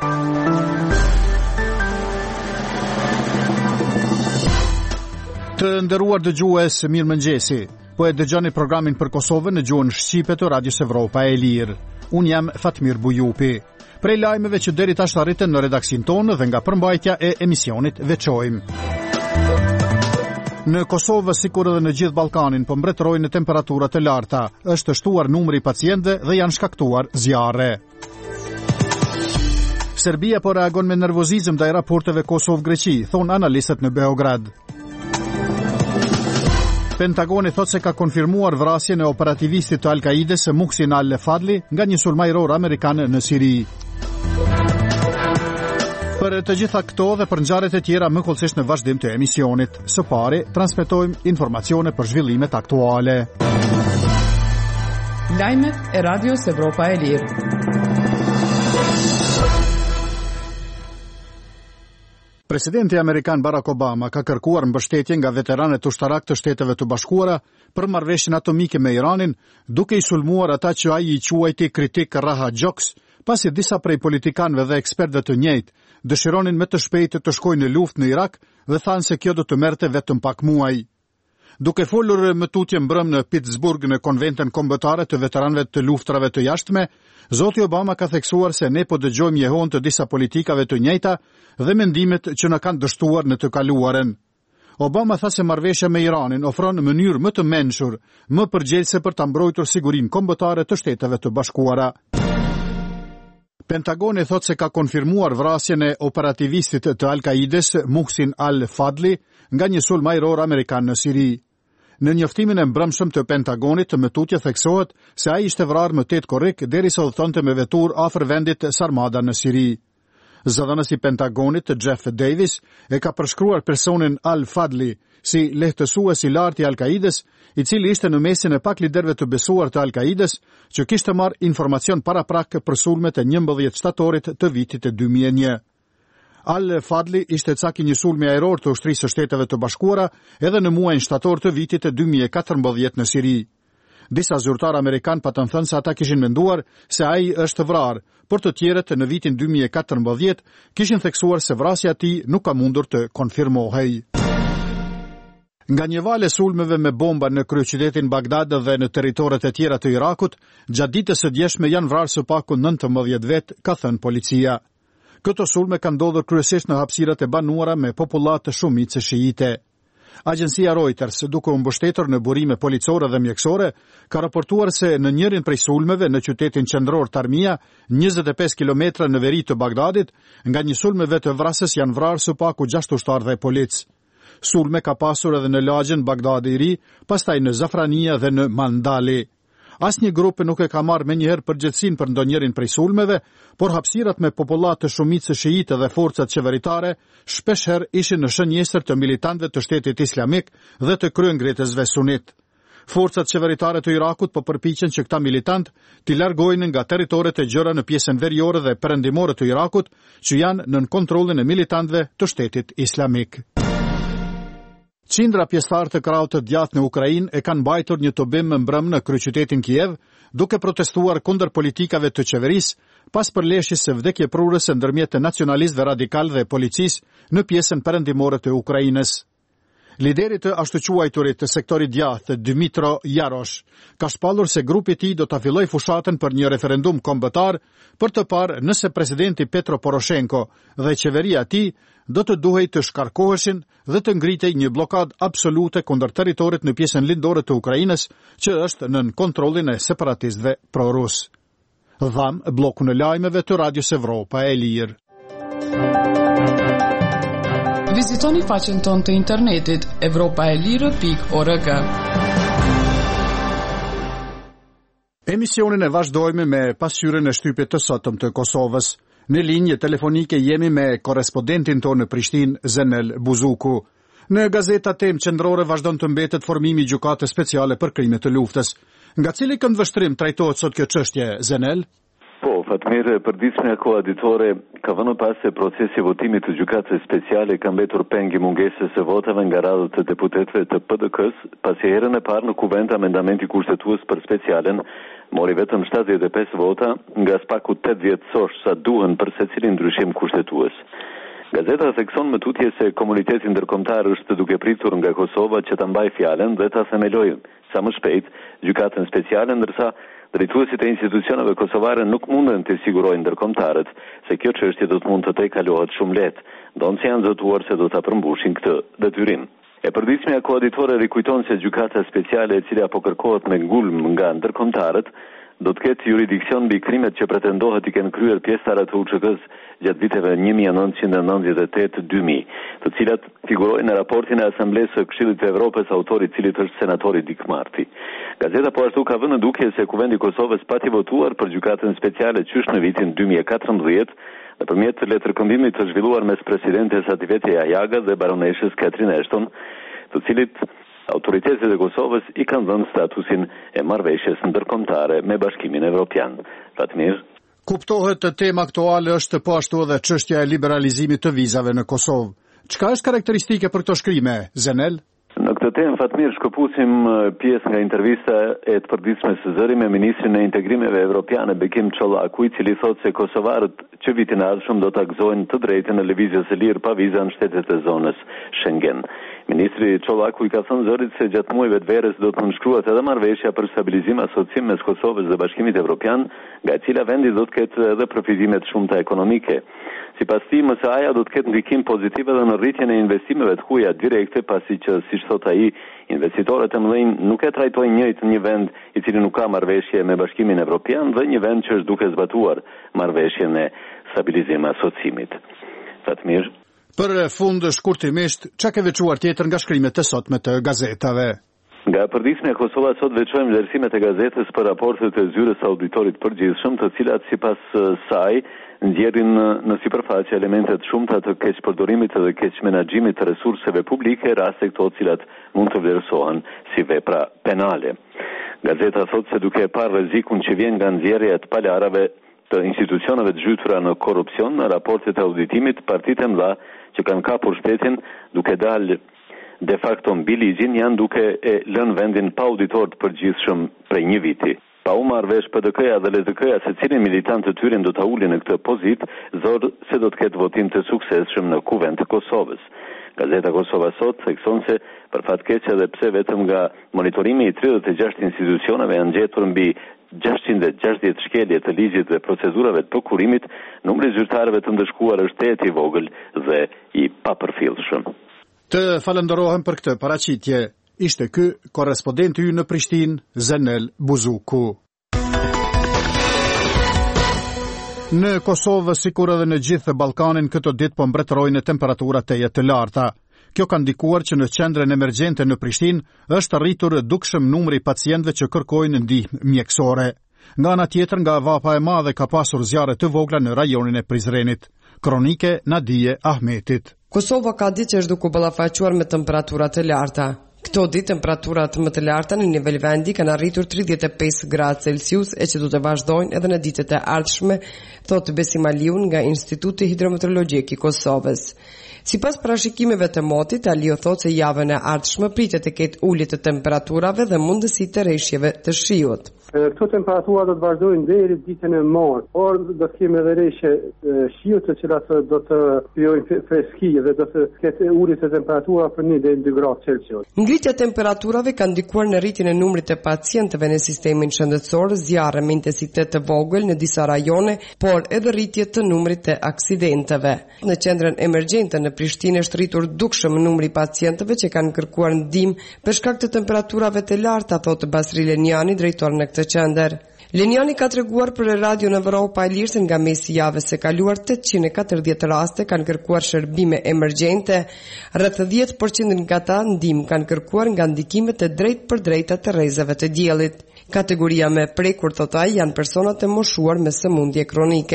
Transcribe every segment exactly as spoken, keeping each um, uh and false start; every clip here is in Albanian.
Të nderuar dëgjues, mirëmëngjesi. Po e dëgjoni programin për Kosovën në gjuhën shqipe të Radios Evropa e Lirë. Unë jam Fatmir Bujupi. Prej lajmeve që deri tash arritën në redaksin tonë dhe nga përmbajtja e emisionit veçojmë. Në Kosovë, sikur edhe në gjithë Ballkanin, po mbretërojnë temperaturat e larta, është shtuar numri i pacientëve dhe janë shkaktuar zjarre. Serbia po reagon me nervozizëm ndaj raporteve Kosovë-Greqi, thonë analistët në Beograd. Pentagoni thot se ka konfirmuar vrasjen e operativistit të Al-Kaides Muhsin al-Fadli nga një sulmajror amerikan në Siri. Për të gjitha këto dhe për ngjarjet e tjera më kollësisht në vazhdim të emisionit. Së pari, transmetojmë informacione për zhvillimet aktuale. Lajmet e Radios Evropa e Lirë. Presidenti amerikan Barack Obama ka kërkuar mbështetje nga veteranët ushtarak të Shteteve të Bashkuara për marrëveshjen atomike me Iranin, duke i sulmuar ata që ai i quajti kritik raha gjoks, pasi disa prej politikanëve dhe ekspertëve të njëjtë dëshironin me të shpejtë të shkojnë në luftë në Irak dhe thanë se kjo do të merrte vetëm pak muaj. Duke folur më tutje mbrëm në Pittsburgh në konventën kombëtare të veteranëve të luftrave të jashtme, zoti Obama ka theksuar se ne po dëgjojmë njehon të disa politikave të njëjta dhe mendimet që na kanë dështuar në të kaluarën. Obama tha se marrëveshja me Iranin ofron mënyrë më të mençur, më përgjegjëse për ta mbrojtur sigurinë kombëtare të Shteteve të Bashkuara. Pentagoni thot se ka konfirmuar vrasjen e operativistit të Al-Kaides Muhsin al-Fadli nga një sulmajror amerikan në Siri. Në njoftimin e mbrëmshëm të Pentagonit, më tutje theksohet se ai ishte vrarë më tetë korrik derisa udhëtonte me veturë afër vendit Sarmada në Siri. Zëdhënësi i Pentagonit, Jeff Davis, e ka përshkruar personin al-Fadli si lehtësues i lartë i Al-Kaides, i cili ishte në mesin e pak liderëve të besuar të Al-Kaides, që kishte marrë informacion paraprak për sulmet e njëmbëdhjetë shtatorit të vitit e dy mijë e një. Al-Fadli ishte cak i një sulmi ajror të ushtrisë së Shteteve të Bashkuara edhe në muajin shtator të vitit e dy mijë e katërmbëdhjetë në Siri. Disa zyrtar amerikan patën thënë se ata kishin menduar se ai është vrarë, por të tjerët në vitin dy mijë e katërmbëdhjetë kishin theksuar se vrasja e tij nuk ka mundur të konfirmohej. Nga një valë sulmeve me bomba në kryeqytetin Bagdad dhe në territoret e tjera të Irakut, gjatë ditës së djeshme janë vrarë së paku nëntëmbëdhjetë vet, ka thënë policia. Këto sulme kanë ndodhur kryesisht në hapësirat e banuara me popullat të shumicë shiite. Agjencia Reuters, duke u mbështetur në burime policore dhe mjekësore, ka raportuar se në njërin prej sulmeve në qytetin qendror Tarmia, njëzet e pesë kilometra në veri të Bagdadit, nga një sulmeve të vrasës janë vrarë së paku gjashtë ushtarë dhe polic. Sulme ka pasur edhe në lagjen Bagdadi i Ri, pastaj në Zafrania dhe në Mandali. Asnjë grup nuk e ka marrë menjëherë përgjegjësinë për ndonjërin prej sulmeve, por hapësirat me popullat të shumicës shiite dhe forcat qeveritare shpeshherë ishin në shënjestër të militantëve të Shtetit Islamik dhe të kryengritësve sunit. Forcat qeveritare të Irakut po përpiqen që këta militantë t'i largojnë nga territoret e gjëra në pjesën veriore dhe perëndimore të Irakut, që janë nën kontrollin e militantëve të Shtetit Islamik. Qindra pjesëtar të krahut të djathtë në Ukrainë e kanë mbajtur një tubim mbrëm në kryeqytetin Kiev, duke protestuar kundër politikave të qeverisë pas përleshjes së vdekjeprurëse ndërmjet të nacionalistëve radikal dhe policisë në pjesën perëndimore të Ukrainës. Lideri të ashtu quajturit të sektorit djathtë, Dmytro Yarosh, ka shpallur se grupi i tij do ta fillojë fushatën për një referendum kombëtar për të parë nëse presidenti Petro Poroshenko dhe qeveria e tij do të duhej të shkarkoheshin dhe të ngritej një blokadë absolute kundër territorit në pjesën lindore të Ukrainës, që është nën kontrollin e separatistëve pro-rus. Dham bloku në lajmeve të Radios Evropa e Lirë. Vizitoni faqen tonë të internetit evropaelire pikë org. Emisionin e vazhdojmë me pasqyrën e shtypit të sotëm të Kosovës. Në linjë telefonike jemi me korrespondentin tonë në Prishtinë, Zenel Buzuku. Në gazetat temë qendrore vazhdon të mbetet formimi i gjykatës speciale për krimet të luftës. Nga cili këndvështrim trajtohet sot kjo çështje, Zenel? Po, Fatmir, përditshmja koaditore ka vënë pas se procesi votimit të gjykatës speciale ka mbetur peng i mungesës së votave nga radhët të deputetëve të P D K-s, pasi herën e parë në kuvent amendamenti kushtetues për specialen mori vetëm shtatëdhjetë e pesë vota nga spaku tetëdhjetë sosh sa duhen për secilin ndryshim kushtetues. Gazeta thekson më tutje se komuniteti ndërkombëtar është duke pritur nga Kosova që ta mbajë fjalën dhe ta themelojë sa më shpejt gjykatën speciale, ndërsa drejtuesit e institucioneve kosovare nuk munden të sigurojnë ndërkombëtarët se kjo çështje do të mund të tejkalohet shumë lehtë, ndonëse janë zotuar se do ta përmbushin këtë detyrim. E përditshmja koaditore rikujton se gjykata speciale e cila po kërkohet me ngulm nga ndërkombëtarët do të ketë juridiksion mbi krimet që pretendohet i kenë kryer pjesëtarët e U Ç K-s gjatë viteve një mijë e nëntëqind e nëntëdhjetë e tetë dy mijë, të cilat figurojnë në raportin e Asamblesë së Këshillit të Evropës, autori i cilit është senatori Dik Marti. Gazeta po ashtu ka vënë në dukje se Kuvendi i Kosovës pati votuar për gjykatën speciale qysh në vitin dy mijë e katërmbëdhjetë nëpërmjet letërkëmbimit të zhvilluar mes presidentes Ativete Jajaga dhe baroneshës Catherine Ashton, të cilit autoritetet e Kosovës i kanë dhënë statusin e marrëveshjes ndërkombëtare me Bashkimin Evropian. Fatmir. Kuptohet të tema aktuale është po ashtu edhe çështja e liberalizimit të vizave në Kosovë. Çka është karakteristike për këto shkrime, Zenel? Në këtë temë, Fatmir, shkëpusim pjesë nga intervista e të përditshme së zëri me ministrin e integrimeve evropiane Bekim Çollaku, i cili thotë se kosovarët që vitin e ardhshëm do të gëzojnë të drejtën e lëvizjes së lirë pa viza në shtetet e zonës Schengen. Ministri Çollaku i ka thënë zërit se gjatë muajve të verës do të nënshkruhet edhe marrëveshja për stabilizim asociim mes Kosovës dhe Bashkimit Evropian, nga e cila vendi do të ketë edhe përfitime të shumta ekonomike. Sipas tij, ajo do të ketë ndikim pozitiv edhe në rritjen e investimeve të huaja direkte, pasi që, siç thot ai, investitorët e mëdhenj nuk e trajtojnë njëjtë një vend i cili nuk ka marrëveshje me Bashkimin Evropian dhe një vend që është duke zbatuar marrëveshjen e stabilizim asociimit. Fatmir. Për fund shkurtimisht, çka ke veçuar tjetër nga shkrimet e sotme të gazetave? Nga përditshmja e Kosovës sot veçojmë vlerësimet e gazetës për raportet e zyrës së auditorit përgjithshëm, të cilat sipas saj nxjerrin në sipërfaqe elemente të shumta të keqpërdorimit dhe keqmenaxhimit të resurseve publike, raste këto të cilat mund të vlerësohen si vepra penale. Gazeta thotë se duke e parë rrezikun që vjen nga nxjerrja e palarave të institucioneve të zhytura në korrupsion, në raportet e auditimit, partitë e mëdha që kanë kapur shtetin duke dalë de facto mbi ligjin janë duke e lënë vendin pa auditor të përgjithshëm prej një viti. Pa u marrë vesh P D K-ja dhe L D K-ja se cilin militant të tyre do ta ulin në këtë pozitë, zor se do të ketë votim të suksesshëm në Kuvend të Kosovës. Gazeta Kosova sot thekson se për fatkeqe edhe pse vetëm nga monitorimi i tridhjetë e gjashtë institucioneve janë gjetur mbi gjashtëqind e gjashtëdhjetë shkelje të ligjit dhe procedurave të prokurimit, numri zyrtarëve të ndëshkuar është e i vogël dhe i papërfillshëm. Të falenderohem për këtë paraqitje. Ishte ky korrespondenti ynë në Prishtinë, Zenel Buzuku. Në Kosovë, sikur edhe në gjithë Ballkanin, këtë ditë po mbretërojnë temperatura teje të larta. Kjo ka ndikuar që në qendrën emergjente në Prishtinë është rritur dukshëm numri pacientëve që kërkojnë ndihmë mjekësore. Nga ana tjetër, nga vapa e madhe ka pasur zjarre të vogla në rajonin e Prizrenit. Kronike Nadije Ahmetit. Kosova ka ditë që është duke ballafaquar me temperatura të larta. Këto ditë temperaturat më të larta në nivel vendi kanë arritur tridhjetë e pesë gradë Celsius e që do të vazhdojnë edhe në ditët e ardhshme, thotë Besim Aliun nga Instituti Hidrometeorologjik i Kosovës. Sipas parashikimeve të motit, Aliu thotë se javën e ardhshme pritet të ketë ulje të temperaturave dhe mundësi të rreshjeve të shiut. Këto temperatura do të vazhdojnë deri ditën e martë, por do të kemi edhe rreshje shiut të cilat do të krijojnë freski dhe do të ketë ulje të temperaturave për një deri në dy gradë Celsius. Ngritja e temperaturave ka ndikuar në rritjen e numrit të pacientëve në sistemin shëndetësor, zjarre me intensitet të vogël në disa rajone, por edhe rritje të numrit të aksidenteve. Në qendrën emergjente në Prishtinë është rritur dukshëm numri pacientëve që kanë kërkuar ndihmë për shkak të temperaturave të larta, thotë Basri Leniani, drejtor në këtë qendër. Leniani ka treguar për Radio në Evropa e Lirë se nga mesi javës së kaluar tetëqind e katërdhjetë raste kanë kërkuar shërbime emergjente, rreth dhjetë përqind nga ta ndihmë kanë kërkuar nga ndikimet e drejtë për drejta të rrezave të diellit. Kategoria me prekur, thot ai, janë personat e moshuar me sëmundje kronike.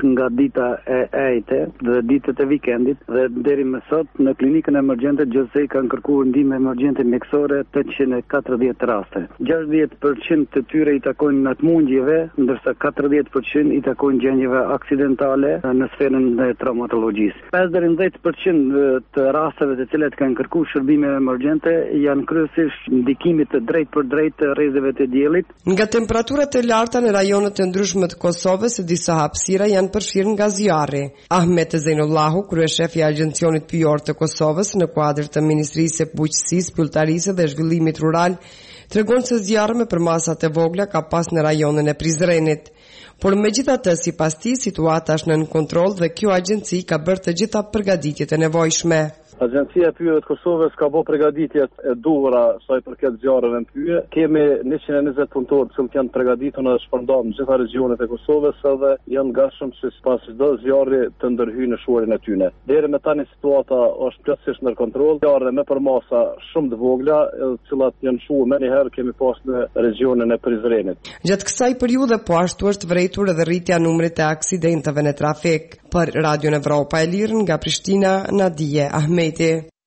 nga dita e ejte dhe ditët e vikendit dhe deri më sot në klinikën emergjente gjithsej kanë kërkuar ndihmë emergjente mjekësore tetëqind e katërdhjetë raste. gjashtëdhjetë përqind të tyre i takojnë natmundjeve, ndërsa katërdhjetë përqind i takojnë gjendjeve aksidentale në sferën e traumatologjisë. pesë deri në dhjetë përqind të rasteve të cilat kanë kërkuar shërbime emergjente janë kryesisht ndikimit të drejtë për drejtë të rrezeve të diellit. Nga temperaturat e larta në rajonet e ndryshme të Kosovës, disa hapësira janë përfshirë nga zjarri. Ahmet Zejnullahu, kryeshefi i Agjencionit Pyjor të Kosovës në kuadër të Ministrisë së Bujqësisë, Pylltarisë dhe Zhvillimit Rural, tregon se zjarri me përmasat e vogla ka pas në rajonin e Prizrenit. Por megjithatë, sipas tij, situata është nën kontroll dhe kjo agjenci ka bërë të gjitha përgatitjet e nevojshme. Agjencia e Pyjeve të Kosovës ka bërë përgatitjet e duhura sa i përket zjarreve në Pyje. Kemi njëqind e njëzet punëtorë që janë përgatitur në shpërndarë në gjitha regionet e Kosovës edhe janë gatshëm që sipas çdo zjarri të ndërhyjë në shuarin e tyre. Deri më tani situata është plotësisht në kontroll. Zjarre me përmasa shumë të vogla, të cilat janë shuar më njëherë kemi pas në regionin e Prizrenit. Gjatë kësaj periudhe po ashtu është vërejtur edhe rritja e numrit të aksidenteve në trafik. Për Radio Evropa e Lirë nga Prishtina, Nadije Ahmeti.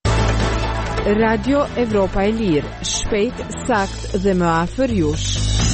Radio Evropa e Lirë, shpejt, sakt dhe më afër jush.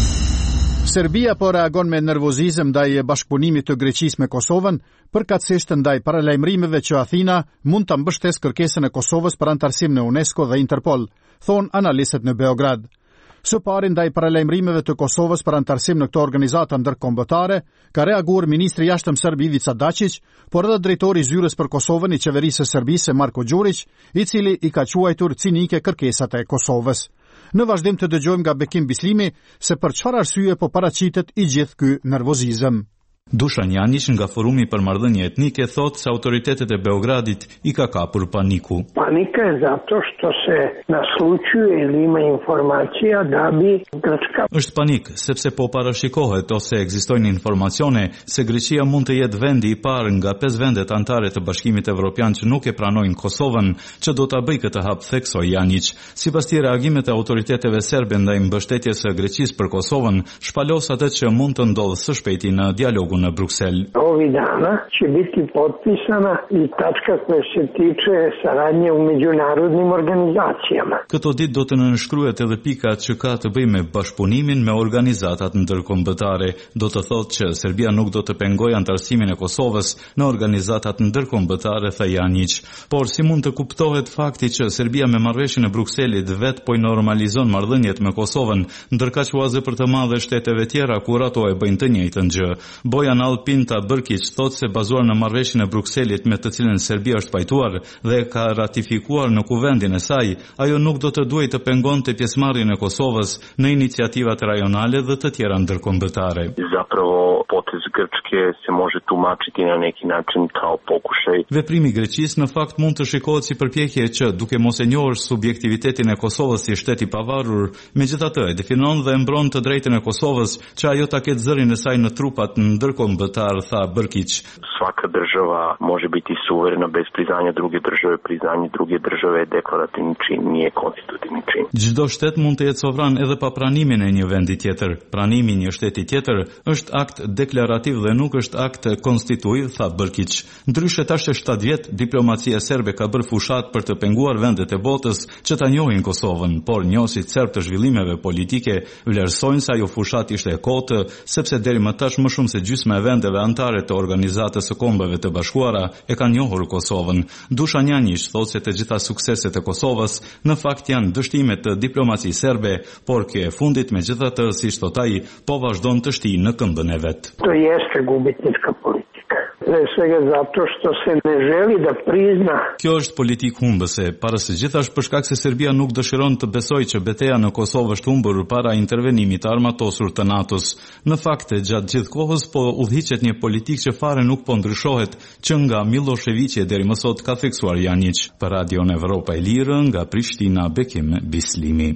Serbia po reagon me nervozizëm ndaj bashkëpunimit të Greqisë me Kosovën, përkatësisht ndaj paralajmërimeve që Athina mund ta mbështesë kërkesën e Kosovës për antarësim në UNESCO dhe Interpol, thon analistët në Beograd. Së pari ndaj paralajmërimeve të Kosovës për antarësim në këto organizata ndërkombëtare, ka reaguar ministri i jashtëm serb Ivica Dačić, por edhe drejtori i zyrës për Kosovën i qeverisë së Serbisë Marko Đurić, i cili i ka quajtur cinike kërkesat e Kosovës. Në vazhdim të dëgjojmë nga Bekim Bislimi se për çfarë arsye po paraqitet i gjithë ky nervozizëm. Dušan Janić nga Forumi për marrëdhënie etnike thot se autoritetet e Beogradit i ka kapur paniku. Panika je zato što se naslućuje ili ima informacija da bi Grčka... Është panik, sepse po parashikohet ose ekzistojnë informacione se Greqia mund të jetë vendi i parë nga pesë vendet anëtare të Bashkimit Evropian që nuk e pranojnë Kosovën, që do ta bëjë këtë hap, theksoi Janić. Sipas tij, reagimet e autoriteteve serbe ndaj mbështetjes së Greqisë për Kosovën shpalos atë që mund të ndodhë së shpejti në dialogun në Bruksel. Ovih dana će biti potpisana i tačka koja se tiče saradnje u međunarodnim organizacijama. Këto ditë do të nënshkruhet edhe pika që ka të bëjë me bashkëpunimin me organizatat ndërkombëtare. Do të thotë që Serbia nuk do të pengojë antarësimin e Kosovës në organizatat ndërkombëtare, tha Janić. Por si mund të kuptohet fakti që Serbia me marrëveshjen e Brukselit vet po i normalizon marrëdhëniet me Kosovën, ndërkaq huazë për të madhe shteteve tjera kur ato e bëjnë të njëjtën gjë. Bojan Alpinta Bërkić thotë se bazuar në marrëveshjen e Brukselit me të cilën Serbia është pajtuar dhe ka ratifikuar në kuvendin e saj, ajo nuk do të duhej të pengonte pjesëmarrjen e Kosovës në iniciativat rajonale dhe të tjera ndërkombëtare. Zapravo potez Grčke se može tumačiti na neki način kao pokušaj. Veprimi i Greqisë në fakt mund të shikohet si përpjekje që, duke mos e njohur subjektivitetin e Kosovës si shtet i pavarur, megjithatë e definon dhe e mbron të drejtën e Kosovës që ajo ta ketë zërin e saj në trupat ndërkombëtar, tha Bërkić. Svaka država može biti suverena bez priznanja druge države, priznanje druge države je deklarativni čin, nije konstitutivni čin. Çdo shtet mund të jetë sovran edhe pa pranimin e një vendi tjetër. Pranimi i një shteti tjetër është akt deklarativ dhe nuk është akt konstituiv, tha Bërkić. Ndryshe tash të shtatë vjet, diplomacia serbe ka bërë fushat për të penguar vendet e botës që ta njohin Kosovën, por njohësit serb të zhvillimeve politike vlerësojnë se ajo fushat ishte e kotë, sepse deri më tash më shumë se gjysma e vendeve anëtare të Organizatës së Kombeve të Bashkuara e kanë njohur Kosovën. Dušan Janić thotë se të gjitha sukseset e Kosovës në fakt janë dështime të diplomacisë serbe, por kjo e fundit megjithatë, siç thot ai, po vazhdon të shtijë në këmbën e vet. To jeste gubitnička politika. Pre svega zato što se ne želi da prizna. Kjo është politikë humbëse, para së gjithash për shkak se Serbia nuk dëshiron të besojë që betejë në Kosovë është humbur para intervenimit armatosur të NATO-s. Në fakt, gjatë gjithë kohës po udhëhiqet një politikë që fare nuk po ndryshohet, që nga Miloševiqi deri më sot, ka theksuar Janić. Për Radio Evropa e Lirë nga Prishtina, Bekim Bislimi.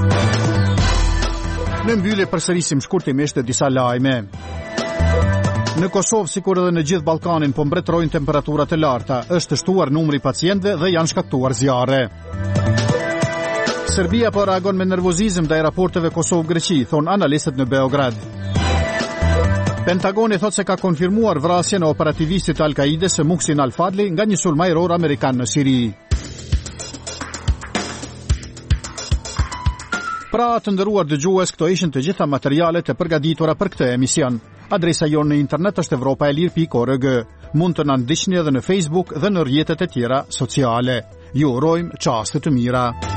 Në mbyllje përsërisim shkurtimisht disa lajme. Në Kosovë, sikur edhe në gjithë Ballkanin, po mbretërojnë temperaturat e larta, është shtuar numri i pacientëve dhe janë shkaktuar zjarre. Serbia po reagon me nervozizëm ndaj raporteve Kosovë-Greqi, thon analistët në Beograd. Pentagoni thot se ka konfirmuar vrasjen e operativistit të Al-Kaides Muhsin Al-Fadli nga një sulmajror amerikan në Siri. Pra të ndëruar dëgjues, këto ishin të gjitha materialet e përgatitura për këtë emision. Adresa jonë në internet është evropaelir pikë org. Mund të na ndiqni edhe në Facebook dhe në rrjetet e tjera sociale. Ju urojmë çaste të mira.